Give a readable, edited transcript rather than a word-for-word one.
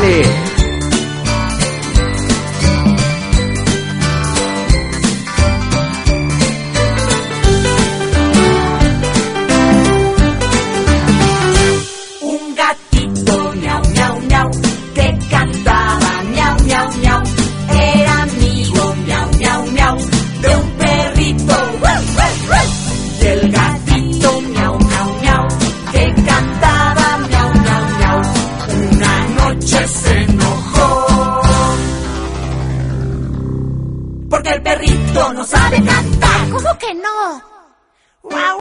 tarde. Un gatito miau, miau, miau, que cantaba miau, miau, miau. Era amigo miau, miau, miau, de un perrito. Y el gatito miau, miau, miau, que cantaba miau, miau, miau. Una noche se enojó porque el perrito no sabe cantar. ¿Cómo que no?